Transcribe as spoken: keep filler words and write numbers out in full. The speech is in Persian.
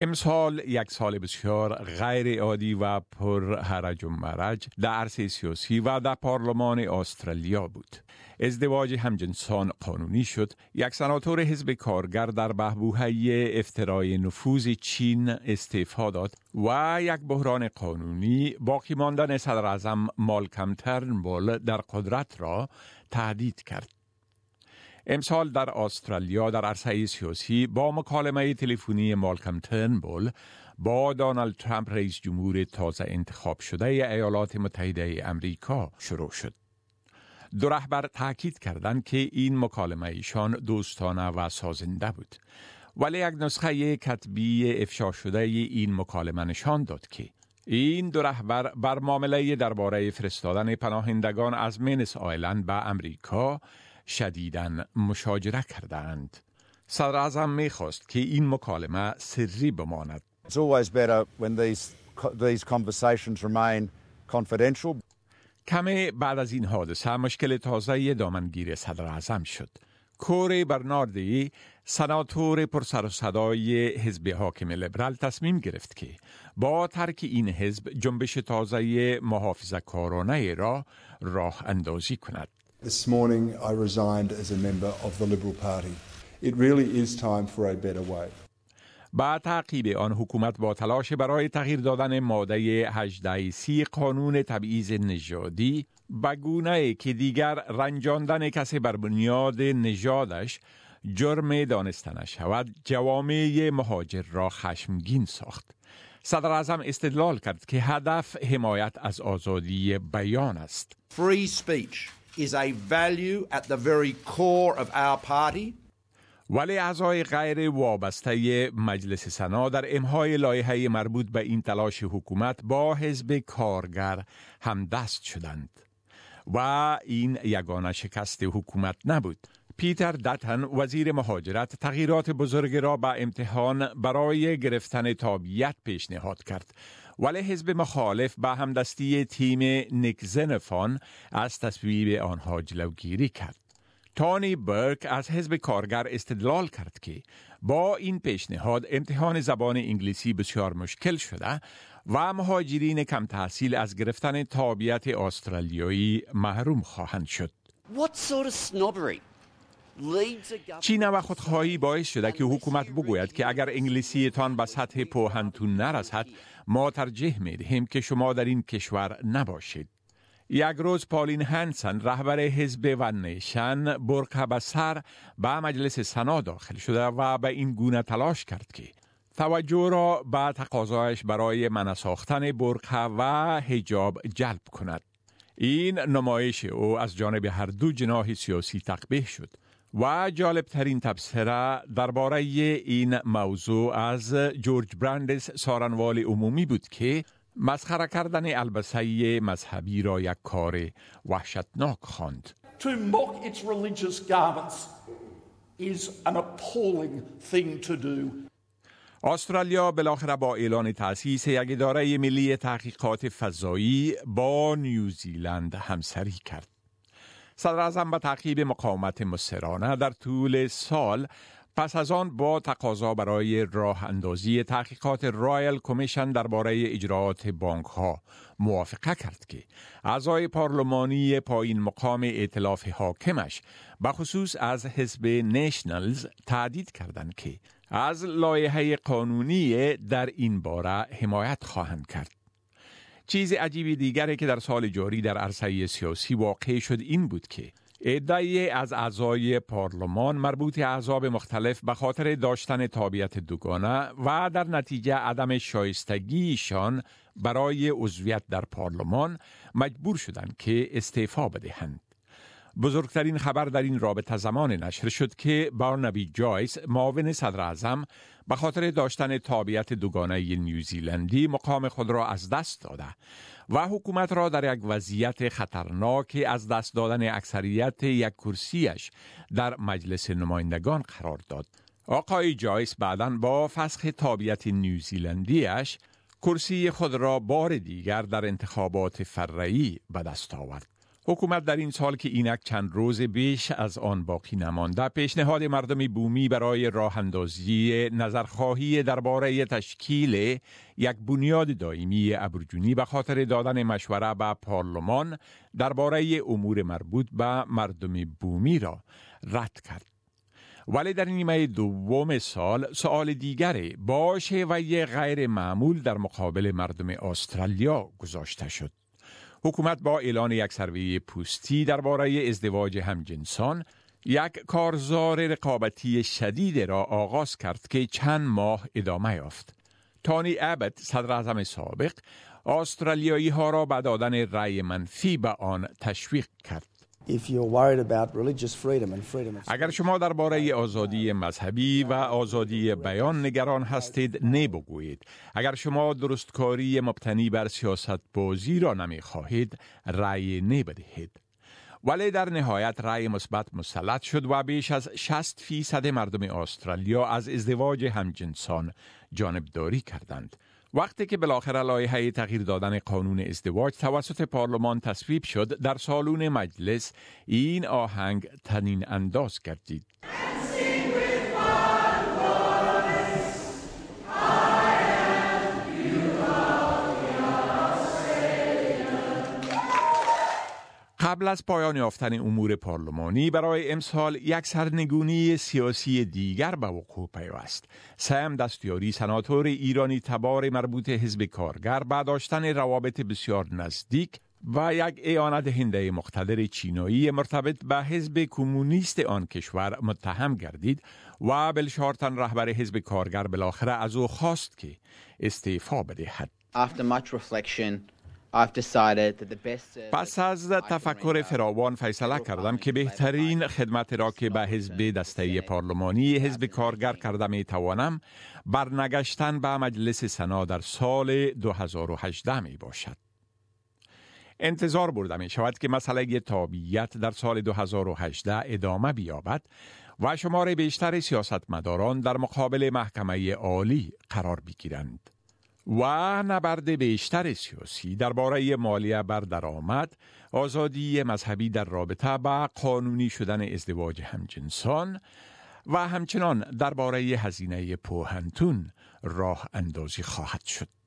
امسال یک سال بسیار غیر عادی و پر هرج و مرج در عرصه سیاسی و در پارلمان استرالیا بود. ازدواج همجنسان قانونی شد. یک سناتور حزب کارگر در بحبوحه افترای نفوذ چین استعفا داد و یک بحران قانونی باقی ماندن صدر اعظم مالکم ترنبول در قدرت را تهدید کرد. امسال در استرالیا در عرصه سیاسی با مکالمه تلفنی مالکم ترنبول با دونالد ترامپ رئیس جمهور تازه انتخاب شده ایالات متحده امریکا شروع شد. دو رهبر تاکید کردند که این مکالمه ایشان دوستانه و سازنده بود. ولی یک نسخه کتبی افشا شده این مکالمه نشان داد که این دو رهبر بر معامله درباره فرستادن پناهندگان از منس آیلند به امریکا شدیداً مشاجره کردند. صدر اعظم می‌خواست که این مکالمه سری بماند. It's always better when these these conversations remain confidential. کمی بعد از این حادثه مشکل تازه دامنگیر صدر اعظم شد. کوری برناردی، سناتور پرسر و صدای حزب حاکم لیبرال، تصمیم گرفت که با ترک این حزب جنبش تازه محافظه‌کارانه را راه اندازی کند. This morning I resigned as a member of the Liberal Party. It really is time for a better way. با تعقیب آن حکومت با تلاش برای تغییر دادن ماده هجده سی قانون تبعیض نژادی به گونه‌ای که دیگر رنجاندن کسی بر بنیاد نژادش جرم دانسته نشود، جوامع مهاجر را خشمگین ساخت. صدر اعظم استدلال کرد که هدف حمایت از آزادی بیان است. Free speech is a value at the very core of our party. ولی اعضای غیر وابسته مجلس سنا در امهای لایحه مربوط به این تلاش حکومت با حزب کارگر همدست شدند و این یگانه شکست حکومت نبود. پیتر داتن، وزیر مهاجرت، تغییرات بزرگ را به امتحان برای گرفتن تابعیت پیشنهاد کرد، ولی حزب مخالف به همدستی تیم نیک زنفان از تصویب آنها جلوگیری کرد. تونی برک از حزب کارگر استدلال کرد که با این پیشنهاد امتحان زبان انگلیسی بسیار مشکل شده و مهاجرین کم تحصیل از گرفتن تابعیت استرالیایی محروم خواهند شد. What sort of snobbery? چین و خودخواهی باعث شده که حکومت بگوید که اگر انگلیسیتان به سطح پوهنتون نرسد، ما ترجیح می‌دهیم که شما در این کشور نباشید. یک روز پالین هانسن، رهبر حزب ون نیشن، برقه به سر به مجلس سنا داخل شده و به این گونه تلاش کرد که توجه را به تقاضایش برای منع ساختن برقه و حجاب جلب کند. این نمایش او از جانب هر دو جناح سیاسی تقبیح شد و جالبترین تبصره درباره این موضوع از جورج براندس، سارنوال عمومی بود که مسخره کردن البسه مذهبی را یک کار وحشتناک خواند. To mock its religious garments is an appalling thing to do. استرالیا بالاخره با اعلان تأسیس یک اداره ملی تحقیقات فضایی با نیوزیلند همسری کرد. صدر اعظم به تعقیب مقاومت مصرانه در طول سال پس از آن با تقاضا برای راه اندازی تحقیقات رایل کمیشن درباره اجراءات بانک ها موافقه کرد که اعضای پارلمانی پایین مقام ائتلاف حاکمش به خصوص از حزب نیشنلز تهدید کردند که از لایحه قانونی در این باره حمایت خواهند کرد. چیز عجیبی دیگری که در سال جاری در عرصه سیاسی واقع شد این بود که عده‌ای از اعضای پارلمان مربوط احزاب مختلف به خاطر داشتن تابعیت دوگانه و در نتیجه عدم شایستگیشان برای عضویت در پارلمان مجبور شدند که استعفا بدهند. بزرگترین خبر در این رابطه زمان نشر شد که بارنابی جایس، معاون صدر اعظم، به خاطر داشتن تابعیت دوگانه نیوزیلندی مقام خود را از دست داده و حکومت را در یک وضعیت خطرناک از دست دادن اکثریت یک کرسیش در مجلس نمایندگان قرار داد. آقای جایس بعداً با فسخ تابعیت نیوزیلندیش کرسی خود را بار دیگر در انتخابات فرعی به دست آورد. حکومت در این سال که اینک چند روز بیش از آن باقی نمانده پیشنهاد مردم بومی برای راه اندازی نظرخواهی درباره تشکیل یک بنیاد دائمی ابرجونی به خاطر دادن مشوره به پارلمان درباره امور مربوط به مردم بومی را رد کرد. ولی در نیمه دوم سال سوال دیگری با شیوه غیر معمول در مقابل مردم استرالیا گذاشته شد. حکومت با اعلان یک سروی پوستی درباره ازدواج همجنسان یک کارزار رقابتی شدید را آغاز کرد که چند ماه ادامه یافت. تونی ابت صدر اعظم سابق استرالیایی ها را به دادن رأی منفی به آن تشویق کرد. If you're worried about religious freedom and freedom of اگر شما درباره آزادی مذهبی و آزادی بیان نگران هستید نبگویید. اگر شما درستکاری مبتنی بر سیاست بازی را نمی خواهید رأی نبدهید. ولی در نهایت رأی مثبت مسلط شد و بیش از شصت فیصد مردم استرالیا از ازدواج همجنسان جانبداری کردند. وقتی که بالاخره لایحه تغییر دادن قانون ازدواج توسط پارلمان تصویب شد، در سالن مجلس این آهنگ طنین انداز گردید. قبل از پایان یافتن امور پارلمانی برای امسال یک سرنگونی سیاسی دیگر به وقوع پیوست. سام دستیاری سناتور ایرانی تبار مربوط حزب کارگر با داشتن روابط بسیار نزدیک و یک اعانت دهنده مقتدر چینایی مرتبط به حزب کمونیست آن کشور متهم گردید و بلشارتن رهبر حزب کارگر بالاخره از او خواست که استعفا بدهد. After much reflection, I've decided that the best پس از تفکر فراوان فیصله کردم که بهترین خدمت را که به حزب دسته پارلمانی حزب کارگر کرده می توانم برنگشتن به مجلس سنا در سال دو هزار و هجده می باشد. انتظار برده می شود که مسئله تابعیت در سال دو هزار و هجده ادامه بیابد و شمار بیشتر سیاستمداران در مقابل محکمه عالی قرار بگیرند. و نبرد بیشتر سیاسی درباره مالیه بر درآمد، آزادی مذهبی در رابطه با قانونی شدن ازدواج همجنسان و همچنان درباره هزینه پوهنتون راه اندازی خواهد شد.